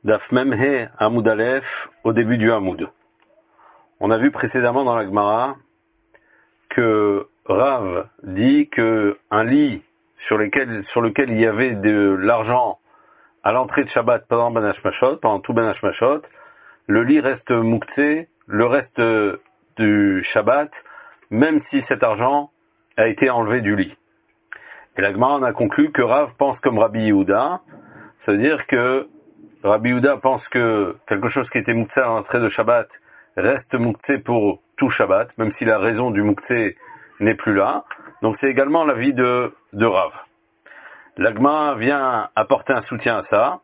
Daf Memhe Hamoud Aleph, au début du Hamoud. On a vu précédemment dans la Gemara que Rav dit que un lit sur lequel il y avait de l'argent à l'entrée de Shabbat pendant Ben Hashmashot, pendant tout Ben Hashmashot, le lit reste mouktsé le reste du Shabbat, même si cet argent a été enlevé du lit. Et la Gemara en a conclu que Rav pense comme Rabbi Yehuda, c'est-à-dire que Rabbi Yehuda pense que quelque chose qui était mouktsé à l'entrée de Shabbat reste mouktsé pour tout Shabbat, même si la raison du mouktsé n'est plus là. Donc c'est également l'avis de Rav. La Gemara vient apporter un soutien à ça.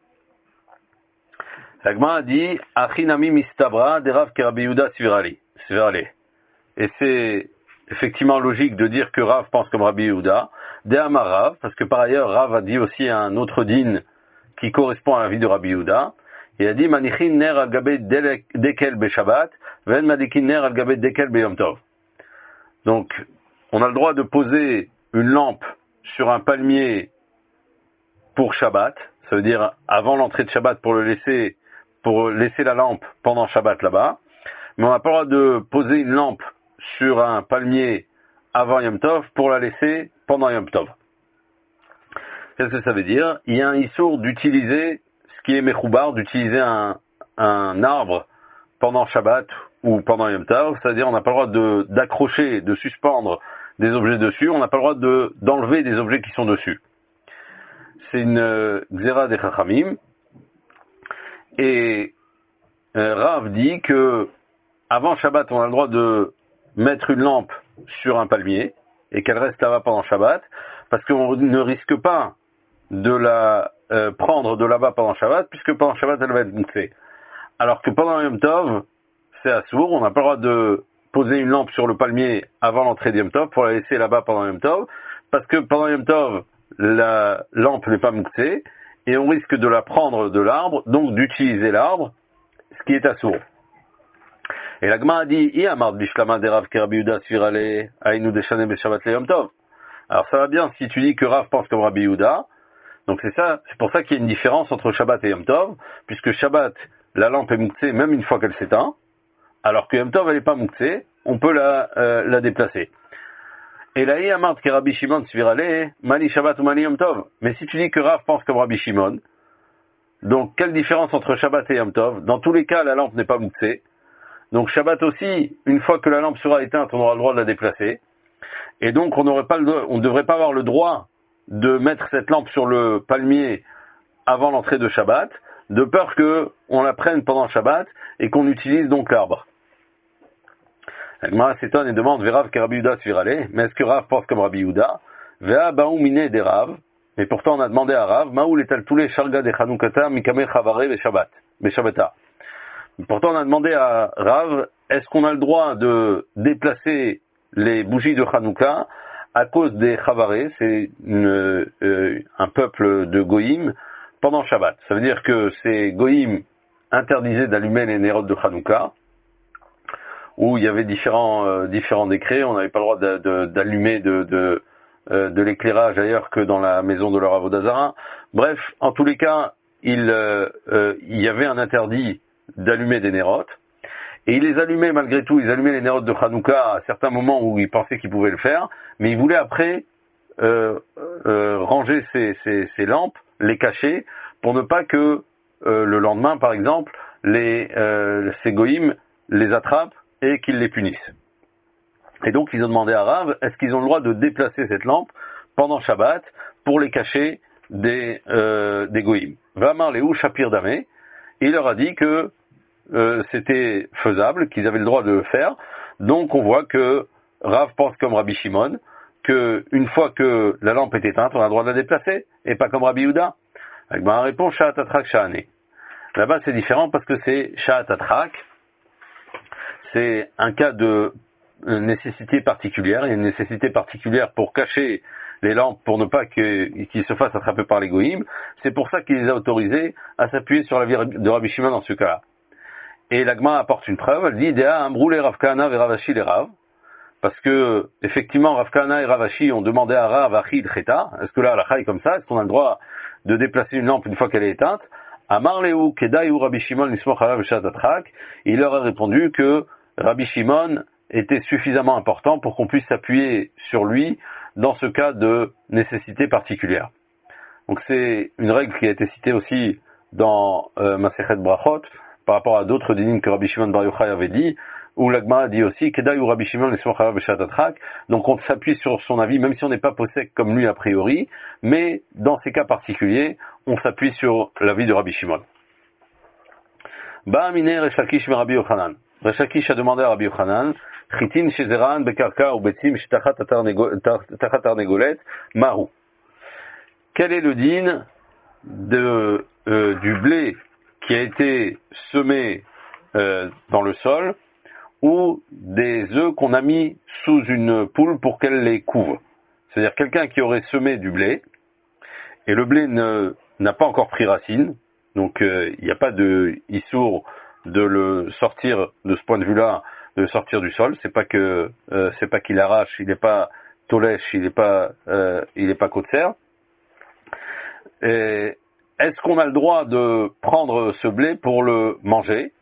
La Gemara dit Achinami mistabra de Rav ke Rabbi Yehuda svirale. Et c'est effectivement logique de dire que Rav pense comme Rabbi Yehuda. De Amar Rav, parce que par ailleurs Rav a dit aussi un autre din qui correspond à l'avis de Rabbi Yehuda. Il a dit Manichin ner al gabé dekel be Shabbat, ven madikin ner al gabé dekel be Yom Tov. Donc, on a le droit de poser une lampe sur un palmier pour Shabbat, ça veut dire avant l'entrée de Shabbat pour laisser la lampe pendant Shabbat là-bas, mais on n'a pas le droit de poser une lampe sur un palmier avant Yom Tov pour la laisser pendant Yom Tov. Qu'est-ce que ça veut dire? Il y a un issour d'utiliser ce qui est mechoubar, d'utiliser un arbre pendant Shabbat ou pendant Yom Tov, c'est-à-dire on n'a pas le droit d'accrocher, de suspendre des objets dessus, on n'a pas le droit d'enlever des objets qui sont dessus. C'est une xéra des chachamim. Et Rav dit que avant Shabbat, on a le droit de mettre une lampe sur un palmier et qu'elle reste là-bas pendant Shabbat, parce qu'on ne risque pas de la prendre de là-bas pendant Shabbat, puisque pendant Shabbat, elle va être moussée. Alors que pendant Yom Tov, c'est assour, on n'a pas le droit de poser une lampe sur le palmier avant l'entrée de Yom Tov pour la laisser là-bas pendant Yom Tov, parce que pendant Yom Tov, la lampe n'est pas moussée, et on risque de la prendre de l'arbre, donc d'utiliser l'arbre, ce qui est assour. Et la Gemara dit, Iamard bishlama de Rav ke Rabbi Yehuda svirale ainu deshane beshabbat le Yom Tov. Alors ça va bien si tu dis que Rav pense comme Rabbi Yehuda. Donc c'est pour ça qu'il y a une différence entre Shabbat et Yom Tov, puisque Shabbat, la lampe est mouktée même une fois qu'elle s'éteint, alors que Yom Tov, elle n'est pas mouktée, on peut la déplacer. Et là, Iamard ke Rabbi Shimon svirale mani Shabbat ou mani Yom Tov. Mais si tu dis que Rav pense comme Rabbi Shimon, donc quelle différence entre Shabbat et Yom Tov? Dans tous les cas, la lampe n'est pas mouktée. Donc Shabbat aussi, une fois que la lampe sera éteinte, on aura le droit de la déplacer. Et donc on ne devrait pas avoir le droit de mettre cette lampe sur le palmier avant l'entrée de Shabbat, de peur qu'on la prenne pendant Shabbat et qu'on utilise donc l'arbre. La Gemara s'étonne et demande Verav ke Rabbi Yehuda svirale, mais est-ce que Rav pense comme Rabbi Yehuda? Vea baou mine des Rav, et pourtant on a demandé à Rav Maoul etal tous les sharga de Chanukata mikame chavare beshabbata. Pourtant on a demandé à Rav est-ce qu'on a le droit de déplacer les bougies de Hanouka à cause des Chavaré, c'est un peuple de Goïm, pendant Shabbat. Ça veut dire que ces Goïm interdisaient d'allumer les nérodes de Hanouka, où il y avait différents décrets, on n'avait pas le droit d'allumer de l'éclairage ailleurs que dans la maison de leur Avodazara. Bref, en tous les cas, il y avait un interdit d'allumer des nérodes. Et ils les allumaient malgré tout, ils allumaient les nérodes de Hanouka à certains moments où ils pensaient qu'ils pouvaient le faire, mais ils voulaient après ranger ces lampes, les cacher, pour ne pas que le lendemain, par exemple, ces goïms les attrapent et qu'ils les punissent. Et donc ils ont demandé à Rav, est-ce qu'ils ont le droit de déplacer cette lampe pendant Shabbat pour les cacher des goïms? Vamar Léou Shapir Damé, et il leur a dit que c'était faisable, qu'ils avaient le droit de le faire. Donc on voit que Rav pense comme Rabbi Shimon, que une fois que la lampe est éteinte, on a le droit de la déplacer, et pas comme Rabbi Yehuda. Avec ma réponse, Sha'at Atrak Sha'ane. Là-bas c'est différent parce que c'est Sha'at Atrak, c'est un cas de nécessité particulière, il y a une nécessité particulière pour cacher les lampes, pour ne pas qu'ils se fassent attraper par les goïms. C'est pour ça qu'il les a autorisés à s'appuyer sur la vie de Rabbi Shimon dans ce cas-là. Et la Gemara apporte une preuve, elle dit Dea Amroule Rav Kahana ve Rav Ashi les Rav, parce que effectivement Rav Kahana et Rav Ashi ont demandé à Rav Achid Cheta, est-ce que là la est comme ça, est-ce qu'on a le droit de déplacer une lampe une fois qu'elle est éteinte? Amar Lehu Kedai ou Rabbi Shimon Nismoch Alav Beshat Atrak. Il leur a répondu que Rabbi Shimon était suffisamment important pour qu'on puisse s'appuyer sur lui dans ce cas de nécessité particulière. Donc c'est une règle qui a été citée aussi dans Masechet Brachot par rapport à d'autres dinim que Rabbi Shimon Bar Yochai avait dit, où l'Agmara dit aussi Kedai ou Rabbi Shimon Nismoch Alav Beshat Atrak. Donc on s'appuie sur son avis, même si on n'est pas possède comme lui a priori, mais dans ces cas particuliers, on s'appuie sur l'avis de Rabbi Shimon. Ba'amine Resh Lakish ve Rabbi Yochanan. Resh Lakish a demandé à Rabbi Yochanan, Chitin shezeran bekarka ou betzim shtachat tarnegolet maru. Quel est le din du blé qui a été semé dans le sol ou des œufs qu'on a mis sous une poule pour qu'elle les couve? C'est-à-dire quelqu'un qui aurait semé du blé et le blé n'a pas encore pris racine, donc il n'y a pas de issour de le sortir de ce point de vue-là, de le sortir du sol. C'est pas qu'il arrache, il n'est pas tolèche, il n'est pas kotser. Est-ce qu'on a le droit de prendre ce blé pour le manger?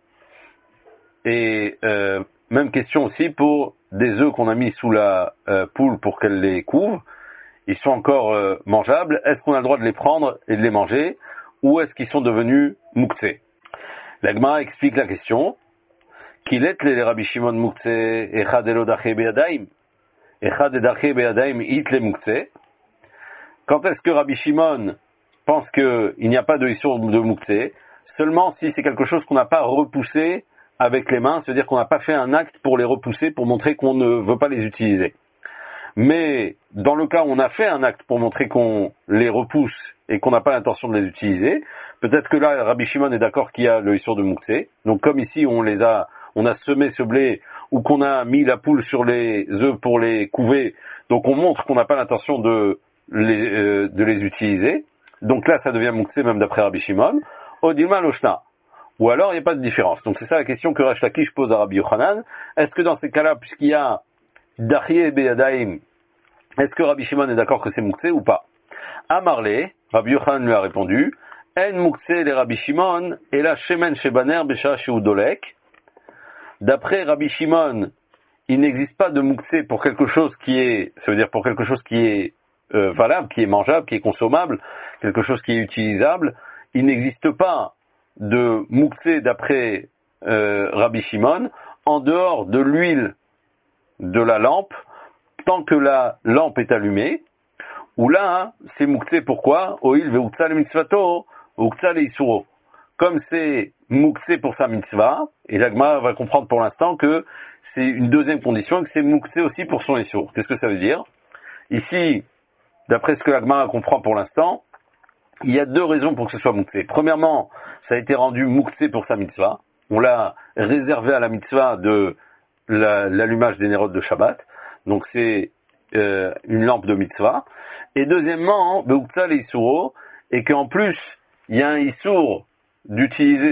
Et même question aussi pour des œufs qu'on a mis sous la poule pour qu'elle les couve. Ils sont encore mangeables. Est-ce qu'on a le droit de les prendre et de les manger? Ou est-ce qu'ils sont devenus mouktsé? La Gemara explique la question. Qu'il est les Rabbi Shimon mouktsé echad elodaché beadaim. Echad edaché beadaim it le mouktsé. Quand est-ce que Rabbi Shimon pense qu'il n'y a pas de issour de mouktsé? Seulement si c'est quelque chose qu'on n'a pas repoussé avec les mains, c'est-à-dire qu'on n'a pas fait un acte pour les repousser, pour montrer qu'on ne veut pas les utiliser. Mais dans le cas où on a fait un acte pour montrer qu'on les repousse et qu'on n'a pas l'intention de les utiliser, peut-être que là, Rabbi Shimon est d'accord qu'il y a le issour de mouktsé. Donc comme ici, on a semé ce blé ou qu'on a mis la poule sur les œufs pour les couver, donc on montre qu'on n'a pas l'intention de les utiliser. Donc là, ça devient mouktsé même d'après Rabbi Shimon. Odilma loshna. Ou alors, il n'y a pas de différence. Donc c'est ça la question que Resh Lakish pose à Rabbi Yochanan. Est-ce que dans ces cas-là, puisqu'il y a Dachye Beyadaim, est-ce que Rabbi Shimon est d'accord que c'est mouktsé ou pas? Amarle, Rabbi Yochanan lui a répondu, En mouktsé les Rabbi Shimon, et la shemen shebaner besha sheudolek. D'après Rabbi Shimon, il n'existe pas de mouktsé pour quelque chose qui est, ça veut dire pour quelque chose qui est valable, qui est mangeable, qui est consommable, quelque chose qui est utilisable. Il n'existe pas de mouktsé d'après Rabbi Shimon en dehors de l'huile de la lampe tant que la lampe est allumée. Ou là, c'est mouktsé pourquoi? Oil ve'uktsal mitzvato, uktsal isuro. Comme c'est mouktsé pour sa mitzvah, et l'Agma va comprendre pour l'instant que c'est une deuxième condition, que c'est mouktsé aussi pour son issour. Qu'est-ce que ça veut dire? Ici, d'après ce que l'Agma comprend pour l'instant, il y a deux raisons pour que ce soit mouktsé. Premièrement, ça a été rendu mouktsé pour sa mitzvah. On l'a réservé à la mitzvah de l'allumage des nérodes de Shabbat. Donc c'est une lampe de mitzvah. Et deuxièmement, beuktsal et isuro, et qu'en plus, il y a un issour d'utiliser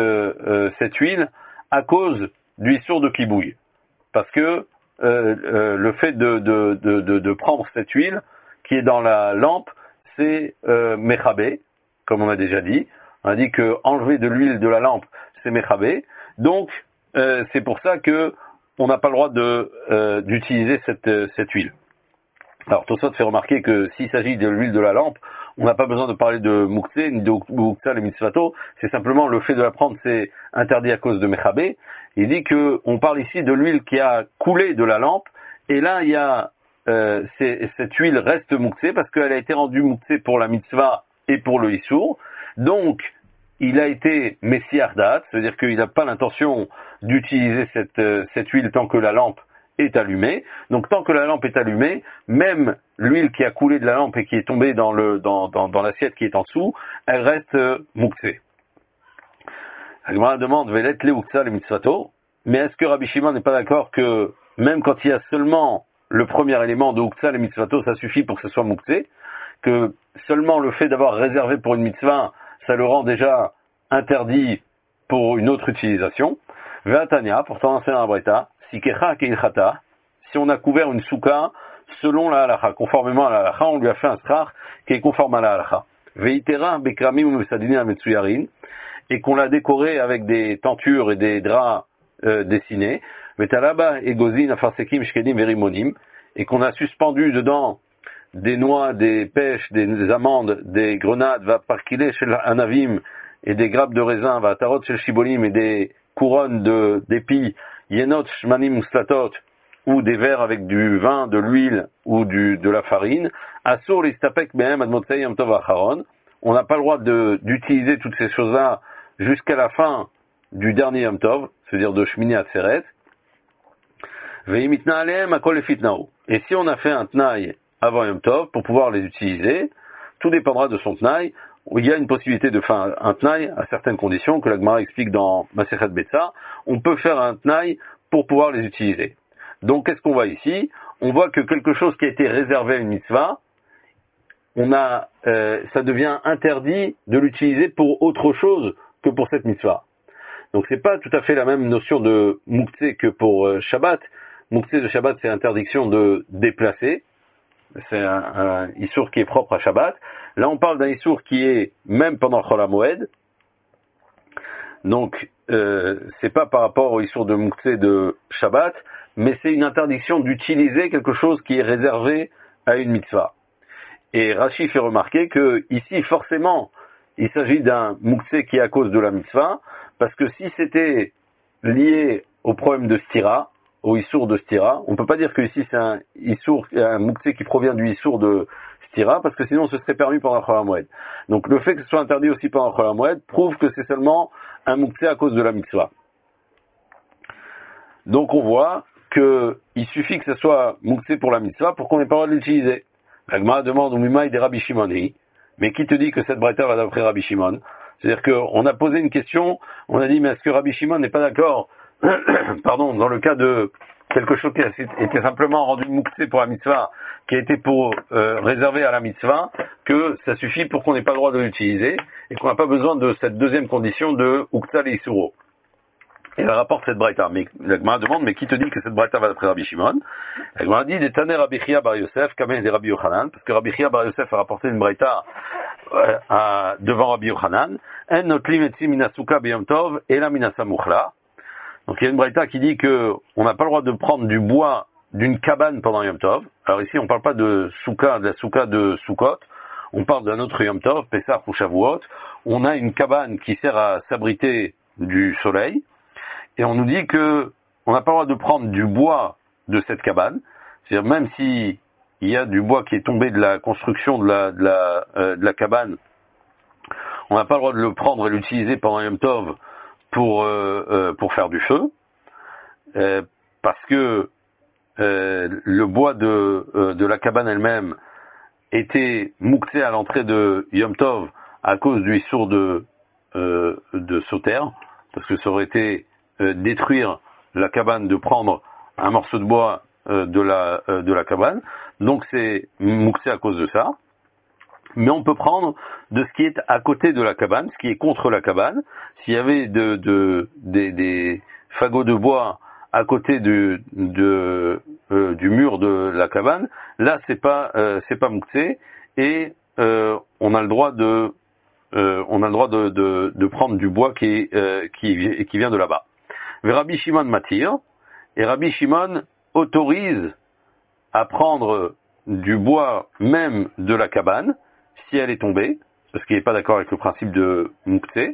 cette huile à cause du issour de kibouille. Parce que le fait de prendre cette huile qui est dans la lampe, c'est mechabé, comme on a déjà dit. On a dit que enlever de l'huile de la lampe, c'est mechabé. Donc, c'est pour ça que on n'a pas le droit d'utiliser cette huile. Alors, Tosfot fait remarquer que s'il s'agit de l'huile de la lampe, on n'a pas besoin de parler de mouktsé, ni de uktsal et mitzvato. C'est simplement le fait de la prendre, c'est interdit à cause de mechabé. Il dit que on parle ici de l'huile qui a coulé de la lampe, et là, il y a cette huile reste mouktsé parce qu'elle a été rendue mouktsé pour la mitzvah et pour le issour. Donc, il a été messiardat, c'est-à-dire qu'il n'a pas l'intention d'utiliser cette huile tant que la lampe est allumée. Donc, tant que la lampe est allumée, même l'huile qui a coulé de la lampe et qui est tombée dans l'assiette qui est en dessous, elle reste mouktsé. La Gemara demande, Velet le uktsal et mitzvato, mais est-ce que Rabbi Shimon n'est pas d'accord que même quand il y a seulement le premier élément de uktsal et mitzvato, ça suffit pour que ce soit mouktsé, que seulement le fait d'avoir réservé pour une mitzvah, ça le rend déjà interdit pour une autre utilisation. Ve'atania, pourtant c'est un breta, sikecha keilchata, si on a couvert une souka selon la halacha, conformément à la halacha, on lui a fait un strach qui est conforme à la halacha. veitera bekramim ou mesadinin ametsuyarin, et qu'on l'a décoré avec des tentures et des draps dessinés, vetalaba egozin afarsekim shkedim verimonim, et qu'on a suspendu dedans des noix, des pêches, des amandes, des grenades, va parkile shel anavim, et des grappes de raisin, va tarot shel shibolim, et des couronnes d'épis, yenot shmanim muslatot, ou des verres avec du vin, de l'huile ou de la farine, asur listapek behem ad motzei yom tov acharon. On n'a pas le droit d'utiliser toutes ces choses-là jusqu'à la fin du dernier Yom Tov, c'est-à-dire de Shmini Atzeret. Ve'imitna alehem akol lefitnao. Et si on a fait un tnaï avant Yom Tov pour pouvoir les utiliser, tout dépendra de son tnaï. Il y a une possibilité de faire un tnaï à certaines conditions que la Gemara explique dans Masechet Betsa. On peut faire un tnaï pour pouvoir les utiliser. Donc qu'est-ce qu'on voit ici? On voit que quelque chose qui a été réservé à une mitzvah, ça devient interdit de l'utiliser pour autre chose que pour cette mitzvah. Donc c'est pas tout à fait la même notion de mouktsé que pour Shabbat. Mouktsé de Shabbat, c'est interdiction de déplacer. C'est un issour qui est propre à Shabbat. Là, on parle d'un issour qui est même pendant Chol HaMoed. Donc, c'est pas par rapport au issour de mouktsé de Shabbat, mais c'est une interdiction d'utiliser quelque chose qui est réservé à une mitzvah. Et Rashi fait remarquer que ici, forcément, il s'agit d'un mouktsé qui est à cause de la mitzvah, parce que si c'était lié au problème de stira, au issour de stira, on peut pas dire que ici c'est un mouktsé qui provient du issour de stira, parce que sinon ce serait permis pendant Chol HaMoed. Donc le fait que ce soit interdit aussi pendant Chol HaMoed prouve que c'est seulement un mouktsé à cause de la mitzvah. Donc on voit que il suffit que ce soit mouktsé pour la mitzvah pour qu'on ait pas le droit de l'utiliser. La Gemara demande au Mimaï des Rabbi Shimon, mais qui te dit que cette braïta va d'après Rabbi Shimon? C'est-à-dire qu'on a posé une question, on a dit, mais est-ce que Rabbi Shimon n'est pas d'accord, pardon, dans le cas de quelque chose qui a été simplement rendu mouktsé pour la mitzvah, qui a été pour réservé à la mitzvah, que ça suffit pour qu'on n'ait pas le droit de l'utiliser, et qu'on n'a pas besoin de cette deuxième condition de ukta le isuro. Et elle rapporte cette braïta. Mais la Gemara demande, mais qui te dit que cette braïta va d'après Rabbi Shimon? La Gemara dit, des Taner Rabbi Chia bar Yosef, Kamen des Rabbi Yochanan, parce que Rabbi Chia bar Yosef a rapporté une braïta devant Rabbi Yochanan, En notlim etzim minasuka beyom tov, ela minasamuchla. Donc il y a une braïta qui dit que on n'a pas le droit de prendre du bois d'une cabane pendant Yom Tov. Alors ici, on parle pas de la souka de Sukkot, on parle d'un autre Yom Tov, Pesach ou Shavuot. On a une cabane qui sert à s'abriter du soleil, et on nous dit que on n'a pas le droit de prendre du bois de cette cabane. C'est-à-dire même si il y a du bois qui est tombé de la construction de la cabane, on n'a pas le droit de le prendre et l'utiliser pendant Yom Tov pour faire du feu, parce que le bois de la cabane elle-même était mouktsé à l'entrée de Yom Tov à cause du issour de sauter, parce que ça aurait été détruire la cabane, de prendre un morceau de bois de la cabane. Donc c'est mouktsé à cause de ça. Mais on peut prendre de ce qui est à côté de la cabane, ce qui est contre la cabane. S'il y avait des fagots de bois à côté du mur de la cabane, là c'est pas mouktsé, et on a le droit de prendre du bois qui vient de là-bas. Rabbi Shimon matir, et Rabbi Shimon autorise à prendre du bois même de la cabane si elle est tombée, parce qu'il n'est pas d'accord avec le principe de mouktsé.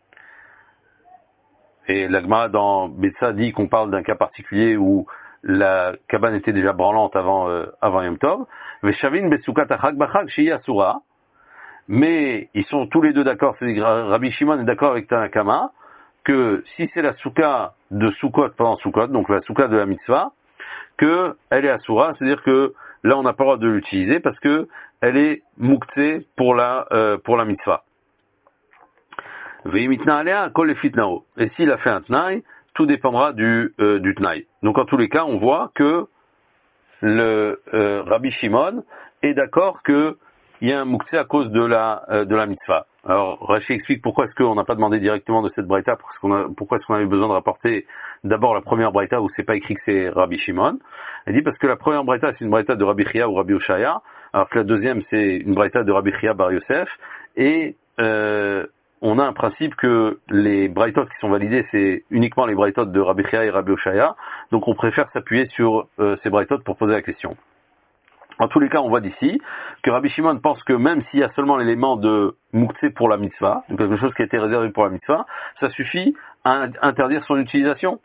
Et la Gemara dans Betsa dit qu'on parle d'un cas particulier où la cabane était déjà branlante avant Yom Tov. Veshavin besukat achag bachag shehi asura. Mais ils sont tous les deux d'accord, c'est Rabbi Shimon est d'accord avec Tanakama, que si c'est la souka de Sukkot pendant Sukkot, donc la souka de la mitzvah, que elle est asura, c'est-à-dire que là on n'a pas le droit de l'utiliser parce que elle est mouktsé pour la mitzvah. Ve'imitna alea kol lefitnao. Et s'il a fait un tnaï, tout dépendra du tnaï. Donc en tous les cas, on voit que le Rabbi Shimon est d'accord que il y a un mouktsé à cause de la mitzvah. Alors Rashi explique pourquoi est-ce qu'on n'a pas demandé directement de cette braïta, pourquoi est-ce qu'on avait besoin de rapporter d'abord la première braïta où c'est pas écrit que c'est Rabbi Shimon. Il dit parce que la première braïta c'est une braïta de Rabbi Chia ou Rabbi Oshaya. alors que la deuxième c'est une braïta de Rabbi Chia Bar Yosef, et on a un principe que les braïtot qui sont validés, c'est uniquement les braïtot de Rabbi Chia et Rabbi Oshaya, donc on préfère s'appuyer sur ces braïtot pour poser la question. En tous les cas, on voit d'ici que Rabbi Shimon pense que même s'il y a seulement l'élément de muktzeh pour la mitzvah, donc quelque chose qui a été réservé pour la mitzvah, ça suffit à interdire son utilisation.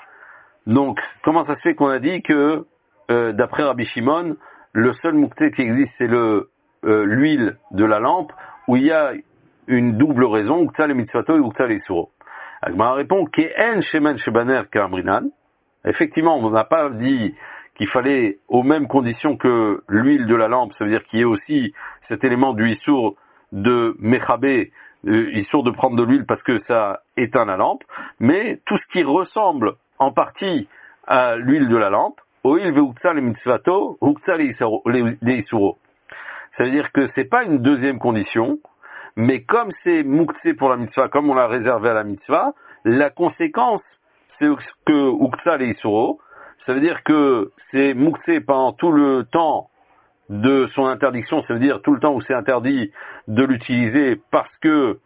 Donc, comment ça se fait qu'on a dit que, d'après Rabbi Shimon, le seul muktzeh qui existe, c'est l'huile de la lampe, où il y a une double raison, uktzah le mitzvato et uktzah le isuro. Agmara répond, Ke'en shemen shebaner ka'amrinan. Effectivement, on n'a pas dit qu'il fallait aux mêmes conditions que l'huile de la lampe, ça veut dire qu'il y ait aussi cet élément du issour de mechabé, issour de prendre de l'huile parce que ça éteint la lampe, mais tout ce qui ressemble en partie à l'huile de la lampe, oil veuktzah le mitzvato, uktzah le isuro. Ça veut dire que c'est pas une deuxième condition, mais comme c'est muktzeh pour la mitzvah, comme on l'a réservé à la mitzvah, la conséquence, c'est que uktzah le isuro, ça veut dire que c'est muktzeh pendant tout le temps de son interdiction, ça veut dire tout le temps où c'est interdit de l'utiliser parce que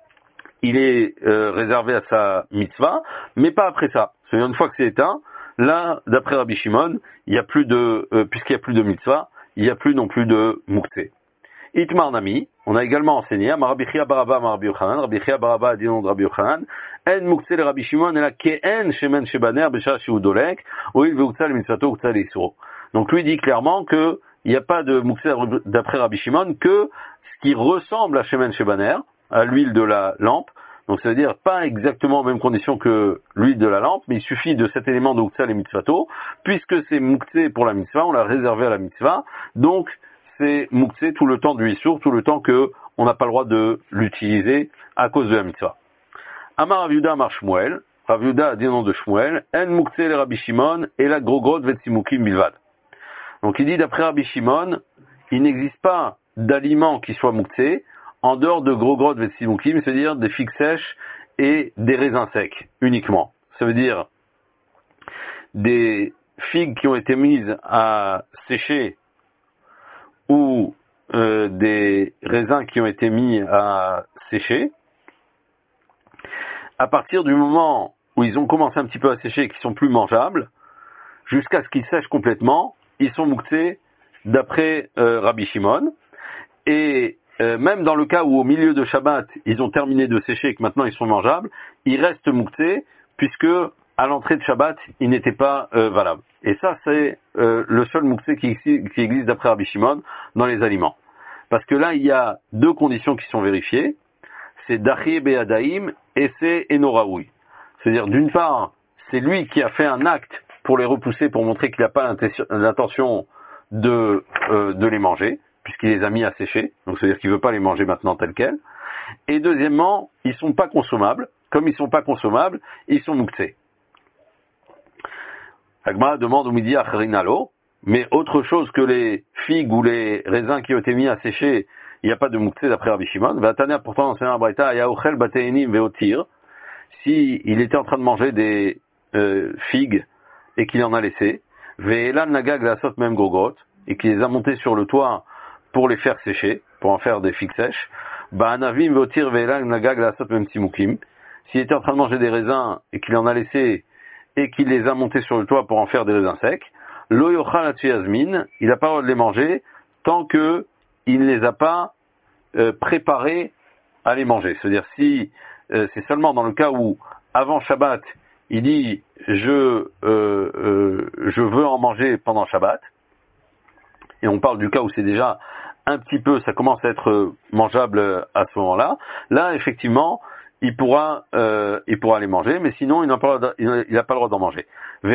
il est réservé à sa mitzvah, mais pas après ça. C'est-à-dire une fois que c'est éteint, là, d'après Rabbi Shimon, il y a plus de, puisqu'il y a plus de mitzvah, il y a plus non plus de muktzeh. Itmar Nami, on a également enseigné, Rabbi Chia Baraba, Rabbi Yochanan, Rabbi Chia Baraba a dit non de Rabbi Yochanan, En muktzeh le Rabbi Shimon, et la ke'en shemen shebaner, besha shiudolek, oil veuktzah le mitzvato, uktzah le isuro. Donc lui dit clairement que il n'y a pas de muktzeh d'après Rabbi Shimon que ce qui ressemble à shemen shebaner, à l'huile de la lampe. Donc ça veut dire pas exactement aux mêmes conditions que l'huile de la lampe, mais il suffit de cet élément de uktzah le mitzvato, puisque c'est muktzeh pour la mitzvah, on l'a réservé à la mitzvah, donc c'est muktzeh tout le temps du issour, tout le temps que on n'a pas le droit de l'utiliser à cause de la mitzvah. Amar Rav Yehuda Amar Shmuel, Rav Yehuda a dit le nom de Shmuel, En muktzeh le Rabbi Shimon, et la grogrot vetsimukim bilvad. Donc il dit d'après Rabbi Shimon, il n'existe pas d'aliment qui soit muktzeh en dehors de grogrot vetsimukim, c'est-à-dire des figues sèches et des raisins secs uniquement. Ça veut dire des figues qui ont été mises à sécher ou des raisins qui ont été mis à sécher. À partir du moment où ils ont commencé un petit peu à sécher et qu'ils sont plus mangeables, jusqu'à ce qu'ils sèchent complètement, ils sont muktzeh d'après Rabbi Shimon. Et même dans le cas où au milieu de Shabbat, ils ont terminé de sécher et que maintenant ils sont mangeables, ils restent muktzeh puisque à l'entrée de Shabbat, ils n'étaient pas valables. Et ça, c'est le seul muktzeh qui existe d'après Rabbi Shimon dans les aliments. Parce que là, il y a deux conditions qui sont vérifiées. C'est Dachie Be'adaim et c'est Enoraoui. C'est-à-dire, d'une part, c'est lui qui a fait un acte pour les repousser, pour montrer qu'il n'a pas l'intention de les manger, puisqu'il les a mis à sécher. Donc, c'est-à-dire qu'il veut pas les manger maintenant tels quels. Et deuxièmement, ils sont pas consommables. Comme ils sont pas consommables, ils sont muktzeh. Agma demande au midi à Harinalo, mais autre chose que les figues ou les raisins qui ont été mis à sécher, il n'y a pas de muktzeh d'après Rabbi Shimon. Vatania pourtant dans un braïta, Yaochel bateinim veotir. Si il était en train de manger des figues et qu'il en a laissé, ve'elan nagag lasot mem grogrot, et qu'il les a montées sur le toit pour les faire sécher, pour en faire des figues sèches, ba'anavim veotir ve'elan nagag lasot mem simukim. S'il était en train de manger des raisins et qu'il en a laissé et qu'il les a montés sur le toit pour en faire des raisins secs, lo yochal atsu yasmin, il n'a pas le droit de les manger tant que il ne les a pas préparés à les manger. C'est-à-dire si c'est seulement dans le cas où avant Shabbat, il dit je veux en manger pendant Shabbat, et on parle du cas où c'est déjà un petit peu, ça commence à être mangeable à ce moment-là. Là, effectivement, il pourra les manger, mais sinon il n'a pas le droit d'en manger.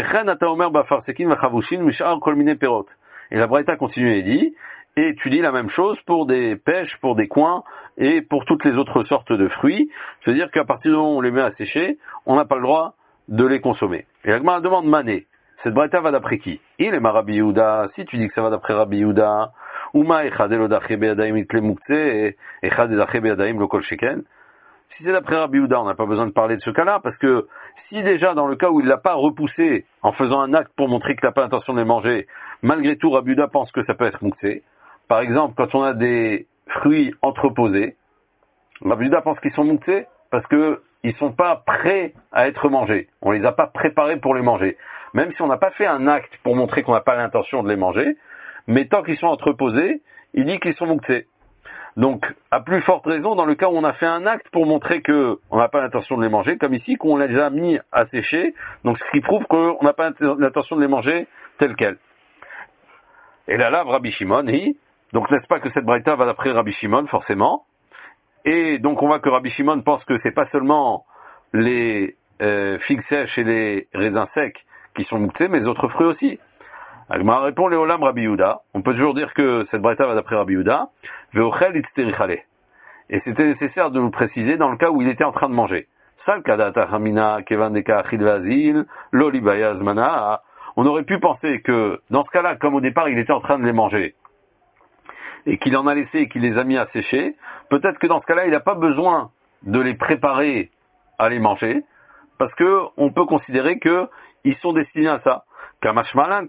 Et la Braïta continue et dit, et tu dis la même chose pour des pêches, pour des coins et pour toutes les autres sortes de fruits. C'est-à-dire qu'à partir du moment où on les met à sécher, on n'a pas le droit de les consommer. Et la Gemara demande Mané. Cette Braïta va d'après qui? Il est ma Rabbi Yehuda. Si tu dis que ça va d'après Rabbi Yehuda, Uma echad elodache be'adaim itle muktzeh et echad edache be'adaim lo kol sheken. Si c'est d'après Rabbi Yehuda, on n'a pas besoin de parler de ce cas-là, parce que si déjà dans le cas où il l'a pas repoussé en faisant un acte pour montrer qu'il n'a pas l'intention de les manger, malgré tout Rabbi Yehuda pense que ça peut être muktzeh. par exemple, quand on a des fruits entreposés, Rabbi Yehuda pense qu'ils sont mouxés parce que ils sont pas prêts à être mangés. On les a pas préparés pour les manger. Même si on n'a pas fait un acte pour montrer qu'on n'a pas l'intention de les manger, mais tant qu'ils sont entreposés, il dit qu'ils sont mouxés. Donc, à plus forte raison, dans le cas où on a fait un acte pour montrer que on n'a pas l'intention de les manger, comme ici, qu'on les a mis à sécher, donc ce qui prouve qu'on n'a pas l'intention de les manger tels quels. Et là, Rabbi Shimon, donc n'est-ce pas que cette braïta va d'après Rabbi Shimon, forcément, et donc on voit que Rabbi Shimon pense que c'est pas seulement les figues sèches et les raisins secs qui sont mouxés, mais les autres fruits aussi. Agma répond Léolam Rabbi Yehuda. On peut toujours dire que cette braïta va d'après Rabbi Yehuda. Veochel itzterichale. Et c'était nécessaire de nous préciser dans le cas où il était en train de manger. Sal kadata hamina kevan deka achid vazil loli bayazmana. On aurait pu penser que dans ce cas-là, comme au départ il était en train de les manger et qu'il en a laissé et qu'il les a mis à sécher, peut-être que dans ce cas-là il n'a pas besoin de les préparer à les manger parce que on peut considérer que ils sont destinés à ça. Donc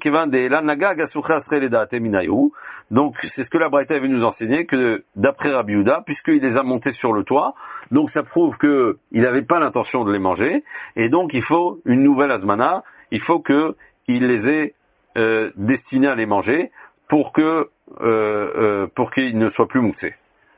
c'est ce que la Braïta est venue nous enseigner, que d'après Rabbi Yehuda, puisqu'il les a montés sur le toit, donc ça prouve qu'il n'avait pas l'intention de les manger, et donc il faut une nouvelle azmana, il faut qu'il les ait destinés à les manger pour qu'ils ne soient plus moussés.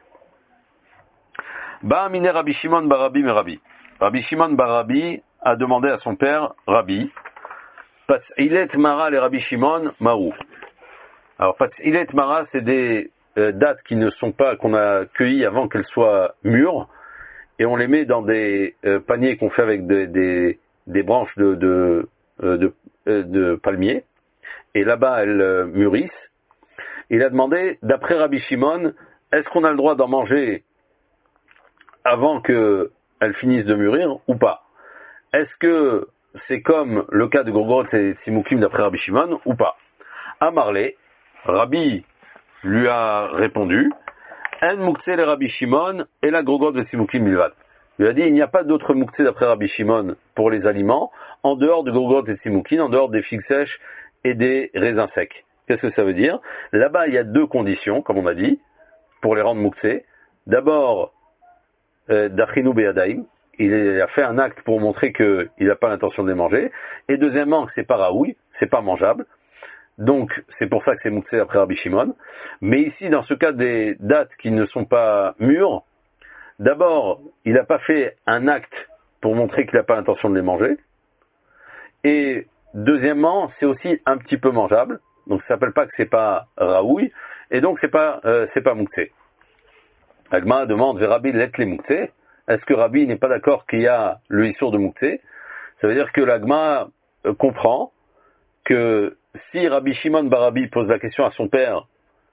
Ba'amine Rabbi Shimon Barabi Merabi. Rabbi Shimon Barabi a demandé à son père, Rabbi, Patzilet Mara les Rabbi Shimon Marou. Alors Patzilet Mara, c'est des dattes qui ne sont pas, qu'on a cueillies avant qu'elles soient mûres, et on les met dans des paniers qu'on fait avec des branches de palmier, et là-bas elles mûrissent. Il a demandé, d'après Rabbi Shimon, est-ce qu'on a le droit d'en manger avant qu'elles finissent de mûrir ou pas? Est-ce que c'est comme le cas de Gorgot et Simukim d'après Rabbi Shimon ou pas? Amarle, Rabbi lui a répondu, En Mukse le Rabbi Shimon et la Gorgot et Simukim milvad. Il a dit, il n'y a pas d'autre Mukse d'après Rabbi Shimon pour les aliments, en dehors de Gorgot et Simukim, en dehors des figues sèches et des raisins secs. Qu'est-ce que ça veut dire? Là-bas, il y a deux conditions, comme on a dit, pour les rendre Mukse. D'abord, Dachinu Be'adaim, il a fait un acte pour montrer qu'il n'a pas l'intention de les manger. Et deuxièmement, que c'est pas raoui, c'est pas mangeable. Donc, c'est pour ça que c'est mouxé après Rabbi Shimon. Mais ici, dans ce cas des dattes qui ne sont pas mûres, d'abord, il n'a pas fait un acte pour montrer qu'il n'a pas l'intention de les manger. Et deuxièmement, c'est aussi un petit peu mangeable. Donc, ça s'appelle pas que c'est pas raoui. Et donc, c'est pas mouxé. Agma demande, Rabbi let les mouxé. Est-ce que Rabbi n'est pas d'accord qu'il y a le issour de Mouxé? Ça veut dire que l'Agma comprend que si Rabbi Shimon Barabi pose la question à son père,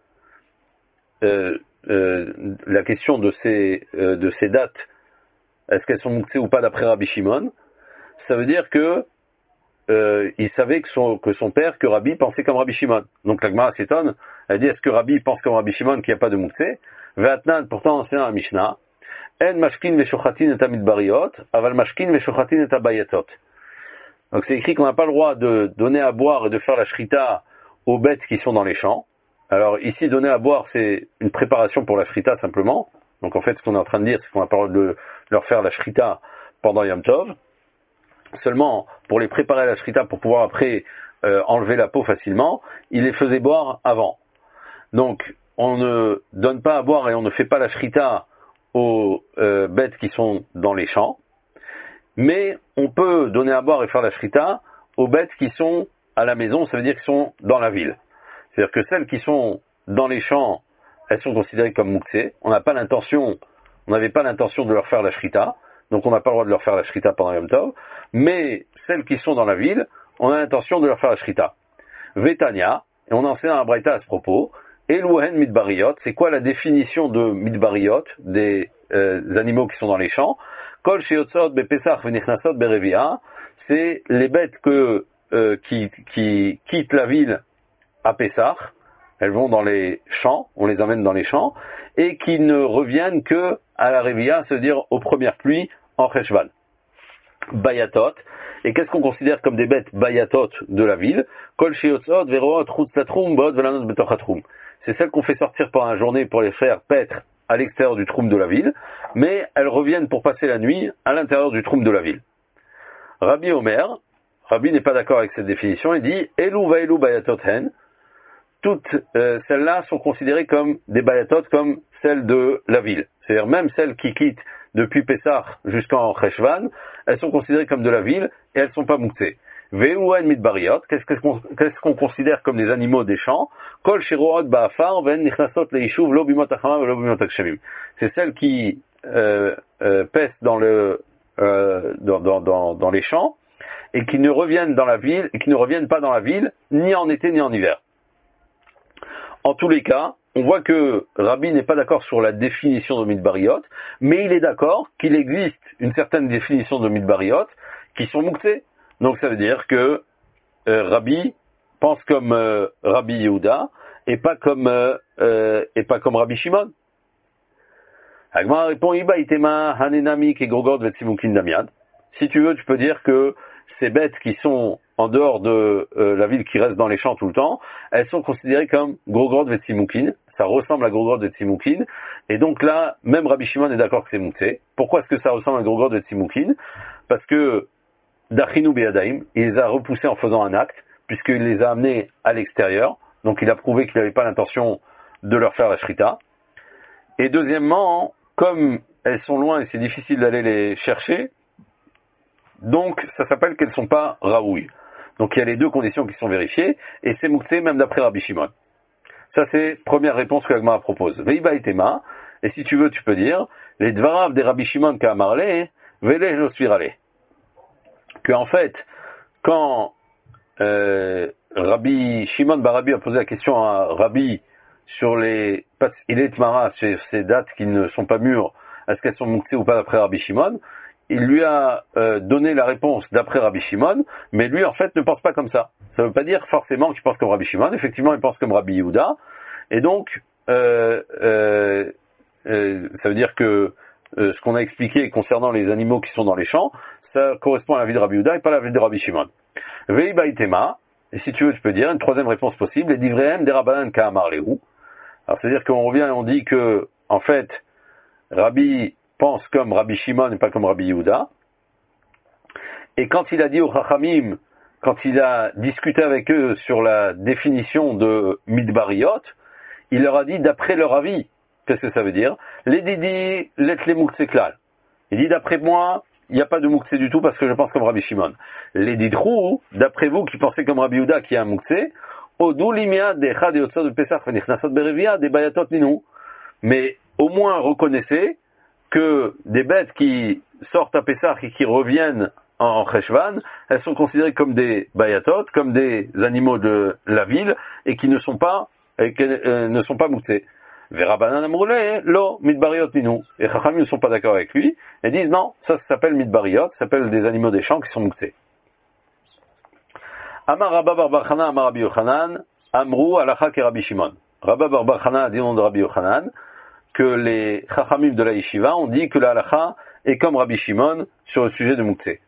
la question de ces dates, est-ce qu'elles sont Mouxé ou pas d'après Rabbi Shimon, ça veut dire que il savait que son père, que Rabbi pensait comme Rabbi Shimon. Donc l'Agma s'étonne, elle dit est-ce que Rabbi pense comme Rabbi Shimon qu'il n'y a pas de Mouxé? Ve'atnan, pourtant enseignant la Mishnah, En mashkin veshochatin et amidbariot, aval mashkin veshochatin et abayatot. Donc c'est écrit qu'on n'a pas le droit de donner à boire et de faire la shrita aux bêtes qui sont dans les champs. Alors ici, donner à boire, c'est une préparation pour la shrita simplement. Donc en fait, ce qu'on est en train de dire, c'est qu'on n'a pas le droit de leur faire la shrita pendant Yom Tov. Seulement, pour les préparer à la shrita, pour pouvoir après enlever la peau facilement, il les faisait boire avant. Donc, on ne donne pas à boire et on ne fait pas la shrita aux bêtes qui sont dans les champs, mais on peut donner à boire et faire la shrita aux bêtes qui sont à la maison, ça veut dire qu'ils sont dans la ville. C'est-à-dire que celles qui sont dans les champs, elles sont considérées comme mouxées. On n'avait pas l'intention de leur faire la shrita, donc on n'a pas le droit de leur faire la shrita pendant Yom Tov, mais celles qui sont dans la ville, on a l'intention de leur faire la shrita. Vetania, et on enseigne un braïta à ce propos, Elouhen midbariot, c'est quoi la définition de midbariot, des animaux qui sont dans les champs? Kol sheyotzot bepesach v'nichnasot berevia, c'est les bêtes qui quittent la ville à Pessah, elles vont dans les champs, on les emmène dans les champs, et qui ne reviennent que à la Revia, c'est-à-dire aux premières pluies en Cheshvan. Bayatot, Et qu'est-ce qu'on considère comme des bêtes bayatot de la ville? Kol sheyotzot veroot chutz latrum bot velanot betoch hatrum. C'est celles qu'on fait sortir pendant la journée pour les faire paître à l'extérieur du troum de la ville, mais elles reviennent pour passer la nuit à l'intérieur du troum de la ville. Rabbi Omer, Rabbi n'est pas d'accord avec cette définition, il dit Elu vaelu bayatot hen. Toutes celles-là sont considérées comme des bayatot, comme celles de la ville. C'est-à-dire même celles qui quittent depuis Pessah jusqu'en Cheshvan, elles sont considérées comme de la ville et elles ne sont pas mouktées. Ve'uen midbariot, qu'est-ce qu'on considère comme des animaux des champs? Kol sheroot ba'afar ve'en nichnasot leishuv lo bimot achama ve'lo bimot akshavim. C'est celles qui pèsent dans les champs et qui ne reviennent dans la ville, et qui ne reviennent pas dans la ville ni en été ni en hiver. En tous les cas, on voit que Rabbi n'est pas d'accord sur la définition de midbariot, mais il est d'accord qu'il existe une certaine définition de midbariot qui sont mouktées. Donc ça veut dire que Rabbi pense comme Rabbi Yehuda et pas comme Rabbi Shimon. Agma répond Iba itema hanenami ke grogod vetzimukin damiad. Si tu veux, tu peux dire que ces bêtes qui sont en dehors de la ville, qui restent dans les champs tout le temps, elles sont considérées comme grogod vetzimukin. Ça ressemble à grogod vetzimukin. Et donc là, même Rabbi Shimon est d'accord que c'est mouté. Pourquoi est-ce que ça ressemble à grogod vetzimukin? Parce que Dachinu Be'adaim, il les a repoussés en faisant un acte, puisqu'il les a amenés à l'extérieur, donc il a prouvé qu'il n'avait pas l'intention de leur faire la shrita. Et deuxièmement, comme elles sont loin et c'est difficile d'aller les chercher, donc ça s'appelle qu'elles ne sont pas raouilles. Donc il y a les deux conditions qui sont vérifiées, et c'est mouté même d'après Rabbi Shimon. Ça c'est première réponse que l'Agmara propose. Veiba et Tema, et si tu veux tu peux dire, les dvarav des Rabbi Shimon ka'amarle, vele nosvirale. Que en fait, quand Rabbi Shimon Barabi a posé la question à Rabbi sur les Iletmara, sur ces dates qui ne sont pas mûres, est-ce qu'elles sont mouktées ou pas d'après Rabbi Shimon, il lui a donné la réponse d'après Rabbi Shimon, mais lui en fait ne pense pas comme ça. Ça ne veut pas dire forcément qu'il pense comme Rabbi Shimon, effectivement il pense comme Rabbi Yehuda, et donc ça veut dire que ce qu'on a expliqué concernant les animaux qui sont dans les champs, ça correspond à la vie de Rabbi Yehuda et pas à la vie de Rabbi Shimon. Vei baitema, et si tu veux, tu peux dire une troisième réponse possible, et divrehem des Rabbanan ka'amar lehu. Alors c'est-à-dire qu'on revient et on dit que, en fait, Rabbi pense comme Rabbi Shimon et pas comme Rabbi Yehuda. Et quand il a dit aux Chachamim, quand il a discuté avec eux sur la définition de midbariot, il leur a dit d'après leur avis. Qu'est-ce que ça veut dire? Les didi, let les mouktsé klal. Il dit d'après moi, il n'y a pas de mouksé du tout parce que je pense comme Rabbi Shimon. Les didrou, d'après vous qui pensez comme Rabbi Yehuda qui a un mouksé, odou limia de chad et otsot de Pesach venichnasot berevia des bayatot ninou. Mais au moins reconnaissez que des bêtes qui sortent à Pesach et qui reviennent en Cheshvan, elles sont considérées comme des bayatot, comme des animaux de la ville et qui ne sont pas mouksés. Verabanan amroulé, lo, midbariot ninou. Et Chachamim ne sont pas d'accord avec lui, et disent non, ça s'appelle midbariot, ça s'appelle des animaux des champs qui sont mouksés. Amar Rabba bar bar Chana, Amar Rabbi Yochanan, Amrou alacha ke Rabbi Shimon. Rabba bar bar Chana a dit au nom de Rabbi Yochanan, que les Chachamim de la Yeshiva ont dit que la halacha est comme Rabbi Shimon sur le sujet de mouksé.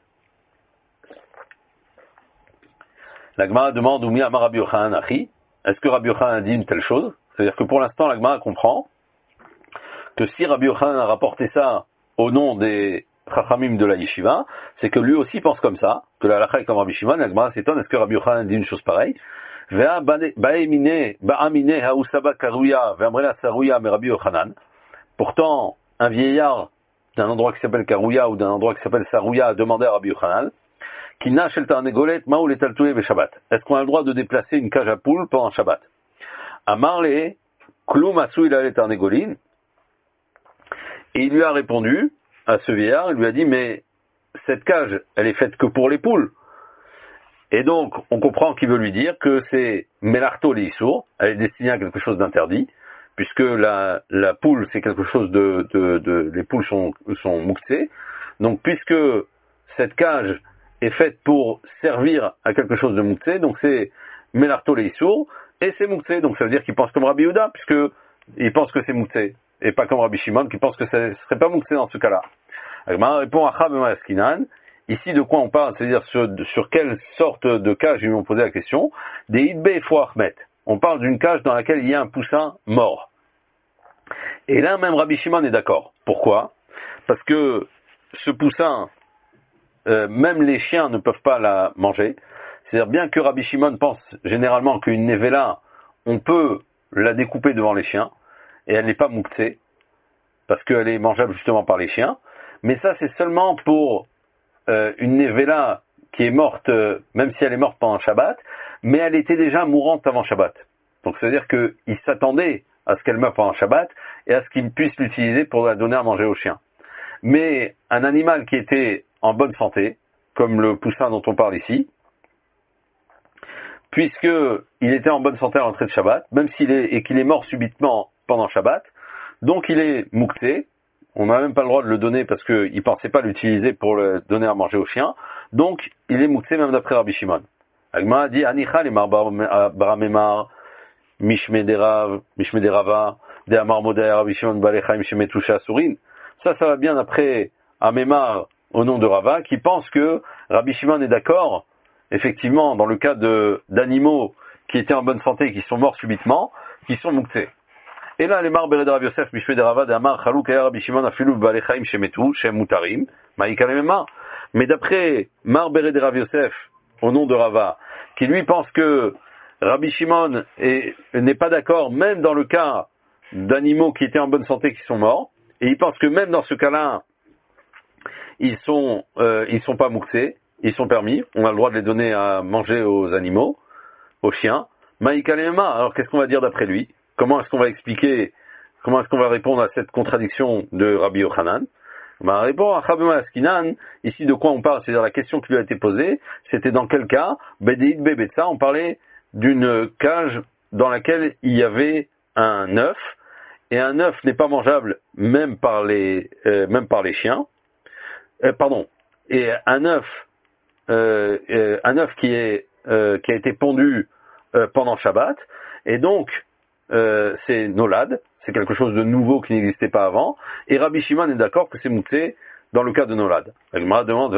La Gemara demande, Oumi Amar Rabbi Yochanan achi, est-ce que Rabbi Yochanan a dit une telle chose? C'est-à-dire que pour l'instant, la Gemara comprend que si Rabbi Yochanan a rapporté ça au nom des Chachamim de la Yeshiva, c'est que lui aussi pense comme ça, que la halakha est comme Rabbi Shimon. La Gemara s'étonne, est-ce que Rabbi Yochanan dit une chose pareille? Pourtant, un vieillard d'un endroit qui s'appelle Karouya ou d'un endroit qui s'appelle Sarouya a demandé à Rabbi Yochanan, est-ce qu'on a le droit de déplacer une cage à poules pendant Shabbat? Amarle, Kloum Asou il allait Tarnégolin, et il lui a répondu à ce vieillard, il lui a dit, mais cette cage, elle est faite que pour les poules. Et donc, on comprend qu'il veut lui dire que c'est Melarto l'Issour, elle est destinée à quelque chose d'interdit, puisque la poule, c'est quelque chose les poules sont mouksées. Donc, puisque cette cage est faite pour servir à quelque chose de mouksé, donc c'est Melarto l'Issour, et c'est mouksé, donc ça veut dire qu'il pense comme Rabbi Yehuda, puisque il pense que c'est mouksé, et pas comme Rabbi Shimon, qui pense que ce serait pas mouksé dans ce cas-là. Agma répond à Chab Maskinan, Ici, de quoi on parle? C'est-à-dire sur quelle sorte de cage ils lui ont posé la question? Des Idbe Ahmet. On parle d'une cage dans laquelle il y a un poussin mort. Et là, même Rabbi Shimon est d'accord. Pourquoi? Parce que ce poussin, même les chiens ne peuvent pas la manger. C'est-à-dire, bien que Rabbi Shimon pense généralement qu'une nevela, on peut la découper devant les chiens, et elle n'est pas mouktsé, parce qu'elle est mangeable justement par les chiens. Mais ça, c'est seulement pour une nevela qui est morte, même si elle est morte pendant Shabbat, mais elle était déjà mourante avant Shabbat. Donc, c'est-à-dire qu'il s'attendait à ce qu'elle meure pendant Shabbat, et à ce qu'il puisse l'utiliser pour la donner à manger aux chiens. Mais un animal qui était en bonne santé, comme le poussin dont on parle ici, puisque il était en bonne santé à l'entrée de Shabbat, même qu'il est mort subitement pendant Shabbat, donc il est mouktsé. On n'a même pas le droit de le donner parce qu'il ne pensait pas l'utiliser pour le donner à manger aux chiens. Donc il est mouktsé même d'après Rabbi Shimon. Agma a dit Anicha lemar baramemar mishmederava de amar modeh Rabbi Shimon balechaim shemetusha surin. Ça va bien après Amemar au nom de Rava qui pense que Rabbi Shimon est d'accord. Effectivement, dans le cas d'animaux qui étaient en bonne santé et qui sont morts subitement, qui sont mouktsés. Et là, les marberes de Rav Yosef, Mishme de Rava, de Amar, Chalou, Kaya, Rabbi Shimon, Afilu, Balechaim, Shemetu, Shem Mutarim, Maïka Lemema. Mais d'après Marbere de Rav Yosef, au nom de Rava, qui lui pense que Rabbi Shimon n'est pas d'accord, même dans le cas d'animaux qui étaient en bonne santé qui sont morts, et il pense que même dans ce cas-là, ils sont pas mouksés, ils sont permis, on a le droit de les donner à manger aux animaux, aux chiens. Maïka Lemema, alors qu'est-ce qu'on va dire d'après lui? Comment est-ce qu'on va expliquer, comment est-ce qu'on va répondre à cette contradiction de Rabbi Yochanan? On va répondre à Chabema Askinan, ici de quoi on parle, c'est-à-dire la question qui lui a été posée, c'était dans quel cas? Bedeid Bebetsa, on parlait d'une cage dans laquelle il y avait un œuf, et un œuf n'est pas mangeable même par les chiens. Et un œuf qui a été pondu pendant Shabbat, et donc c'est nolad, c'est quelque chose de nouveau qui n'existait pas avant, et Rabbi Shimon est d'accord que c'est moutsé dans le cas de nolad. La Gemara demande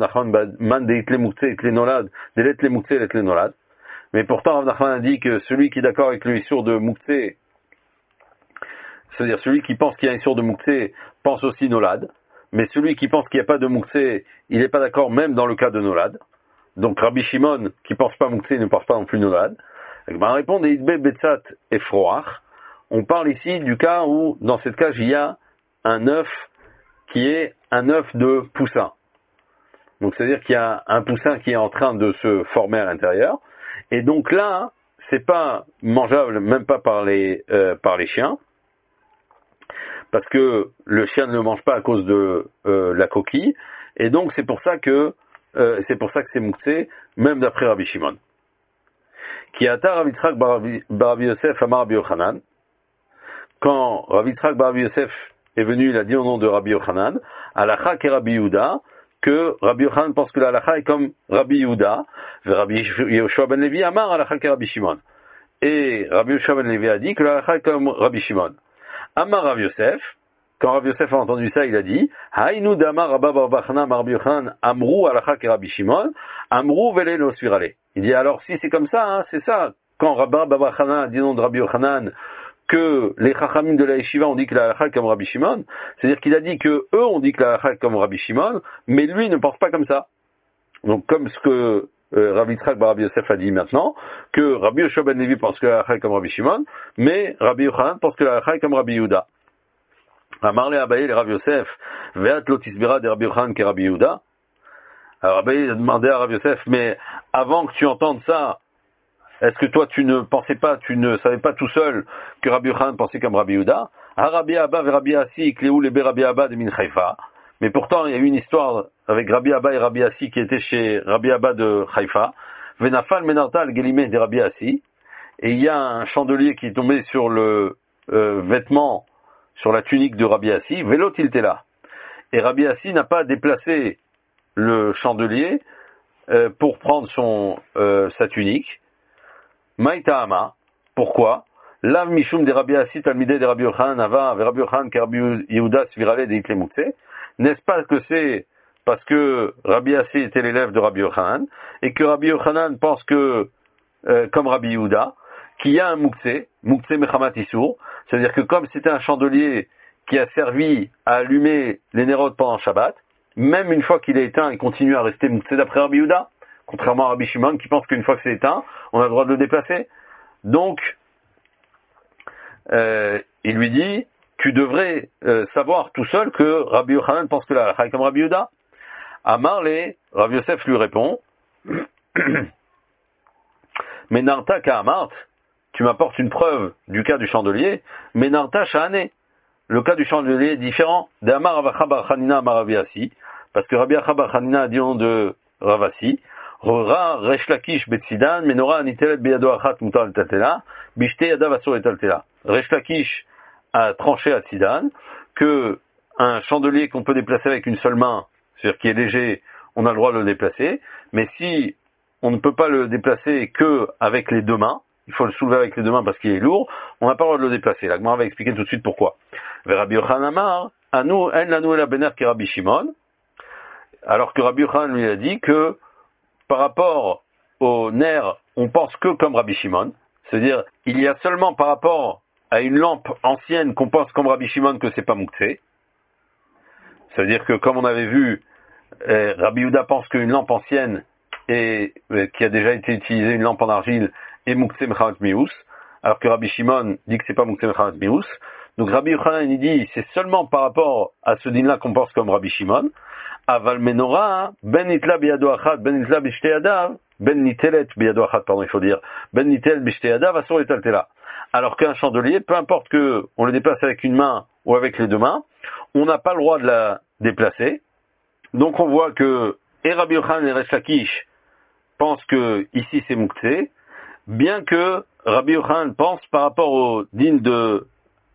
mais pourtant Rav Nachman a dit que celui qui est d'accord avec le issur de moutsé, c'est-à-dire celui qui pense qu'il y a un issur de moutsé pense aussi nolad, mais celui qui pense qu'il n'y a pas de moutsé, il n'est pas d'accord même dans le cas de nolad. Donc Rabbi Shimon qui pense pas moutsé ne pense pas non plus nolad. Ma réponse est Idbe Betsat et Froach. On parle ici du cas où, dans cette cage, il y a un œuf qui est un œuf de poussin. Donc, c'est-à-dire qu'il y a un poussin qui est en train de se former à l'intérieur. Et donc là, c'est pas mangeable, même pas par les chiens. Parce que le chien ne le mange pas à cause de la coquille. Et donc, c'est pour ça que c'est mouksé, même d'après Rabbi Shimon. Qui ata Rav Yitzchak bar Rabbi Yosef amar Rabbi Yochanan. Quand Rav Yitzchak bar Rabbi Yosef est venu, il a dit au nom de Rabbi Yochanan, Alacha ke Rabbi Yehuda, que Rabbi Yochanan pense que l'Alacha est comme Rabbi Yehuda, Rabbi Yoshua ben Levi amar Alacha ke Rabbi Shimon. Et Rabbi Yoshua ben Levi a dit que l'Alacha est comme Rabbi Shimon. Amar Rav Yosef, quand Rav Yosef a entendu ça, il a dit, Haïnu damar Rabba bar Bachana Rabbi Yochanan amru Alacha ke Rabbi Shimon, amru vele lo svirale. Il dit alors si c'est comme ça, hein, c'est ça. Quand Rabba bar Bachana a dit non de Rabbi Yochanan que les chachamim de la yeshiva ont dit que la halakha est comme Rabbi Shimon, c'est-à-dire qu'il a dit que eux ont dit que la halakha est comme Rabbi Shimon, mais lui ne pense pas comme ça. Donc comme ce que Rav Yitzchak bar Rabbi Yosef a dit maintenant, que Rabbi Yoshua ben Levi pense que la halakha est comme Rabbi Shimon, mais Rabbi Yochanan pense que la halakha est comme Rabbi Yehuda. Amarle Abaye le Rav Yosef, ve'at lo tisbira de Rabbi Yochanan ke Rabbi Yehuda. Alors Abaye a demandé à Rav Yosef, mais avant que tu entendes ça, est-ce que toi tu ne pensais pas, tu ne savais pas tout seul que Rabbi Yochanan pensait comme Rabbi Yehuda? Rabbi Abba et Rabbi Assi, Kléou les Rabbi Abba de Min Haïfa. Mais pourtant il y a eu une histoire avec Rabbi Abba et Rabbi Assi qui était chez Rabbi Abba de Haïfa. Venafal Menartal Gelimé de Rabbi Assi. Et il y a un chandelier qui est tombé sur le vêtement, sur la tunique de Rabbi Assi. Vélo tiltela. Et Rabbi Assi n'a pas déplacé le chandelier pour prendre sa tunique. Maïtahama, pourquoi? Lav mishum de Rabbi Assi talmideh de Rabbi Yochanan ava ve Rabbi Yochanan ke Rabbi Yehuda svirale de Hitlemukse. N'est-ce pas que c'est parce que Rabbi Assi était l'élève de Rabbi Yochanan, et que Rabbi Yochanan pense que, comme Rabbi Yehuda, qu'il y a un Mouktsé Mechamat Issour, c'est-à-dire que comme c'était un chandelier qui a servi à allumer les Nérot pendant Shabbat, même une fois qu'il est éteint, il continue à rester Mouktsé d'après Rabbi Yehuda, contrairement à Rabbi Shimon qui pense qu'une fois que c'est éteint, on a le droit de le déplacer. Donc, il lui dit, tu devrais savoir tout seul que Rabbi Yochanan pense que la halakha est comme Rabbi Yehuda. Amar le, Rabbi Yosef lui répond, mais Narta Ka'amart, tu m'apportes une preuve du cas du chandelier, mais Narta Sha'ane, le cas du chandelier est différent. D'Amar Avacha Bar Chanina Amar Rabbi Assi, parce que Rabbi Acha Bar Chanina a dit au nom de Ravasi, Rora Resh Lakish Betsidan, Menora Anitelet Beyado Achat Mutar Taltela, Bishte Yadav Asur Taltela. Resh Lakish a tranché à Tsidan que un chandelier qu'on peut déplacer avec une seule main, c'est-à-dire qui est léger, on a le droit de le déplacer, mais si on ne peut pas le déplacer que avec les deux mains, il faut le soulever avec les deux mains parce qu'il est lourd, on n'a pas le droit de le déplacer. La Gemara va expliquer tout de suite pourquoi. Rabbi Yochanan Amar, Anu en lanu ela bener ki Rabbi Shimon, alors que Rabbi Yochanan lui a dit que par rapport au nerf, on pense que comme Rabbi Shimon, c'est-à-dire il y a seulement par rapport à une lampe ancienne qu'on pense comme Rabbi Shimon que c'est pas Mouktsé. C'est-à-dire que comme on avait vu, Rabbi Yehuda pense qu'une lampe ancienne et qui a déjà été utilisée, une lampe en argile, est Mouktsé Mechamat Mius, alors que Rabbi Shimon dit que c'est pas Mouktsé Mechamat Mius. Donc Rabbi Yochanan il dit c'est seulement par rapport à ce din-là qu'on pense comme Rabbi Shimon. Aval Menora, ben nitla biyado achat, ben nitla bishte yadav, ben nitelet biyado achat, pardon, il faut dire, ben nitelet bishte yadav, asur et taltela. Alors qu'un chandelier, peu importe que on le déplace avec une main ou avec les deux mains, on n'a pas le droit de la déplacer. Donc on voit que et Rabbi Yochanan et Resh Lakish pensent que ici c'est Mouktsé, bien que Rabbi Yochanan pense par rapport au din de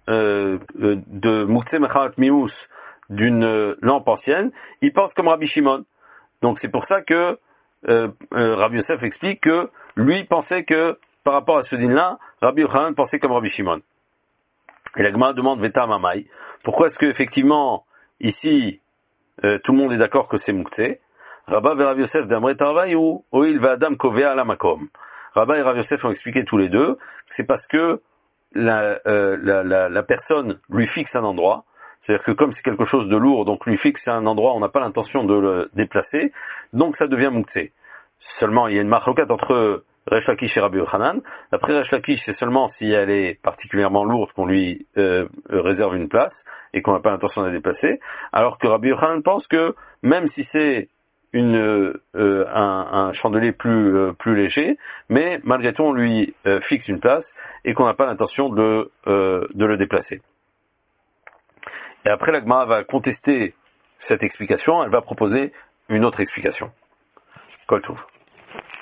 Mouktsé Mechamat Mius d'une lampe ancienne, il pense comme Rabbi Shimon. Donc c'est pour ça que Rabbi Yosef explique que lui pensait que par rapport à ce din-là, Rabbi Yochanan pensait comme Rabbi Shimon. Et la Gemara demande Veta Mamai, pourquoi est-ce que effectivement ici tout le monde est d'accord que c'est Mouktsé? Rabba et Rabbi Yosef d'Amre Tarvai ou Oil va Adam Kovea la Makom. Rabba et Rabbi Yosef ont expliqué tous les deux, c'est parce que la personne lui fixe un endroit, c'est-à-dire que comme c'est quelque chose de lourd, donc lui fixe un endroit, on n'a pas l'intention de le déplacer, donc ça devient Mouktsé. Seulement, il y a une marloquette entre Resh Lakish et Rabbi Yochanan. D'après Resh Lakish, c'est seulement si elle est particulièrement lourde qu'on lui réserve une place et qu'on n'a pas l'intention de la déplacer, alors que Rabbi Yochanan pense que même si c'est un chandelier plus léger, mais malgré tout on lui fixe une place et qu'on n'a pas l'intention de le déplacer. Et après la Gemara va contester cette explication, elle va proposer une autre explication. Kol Tov.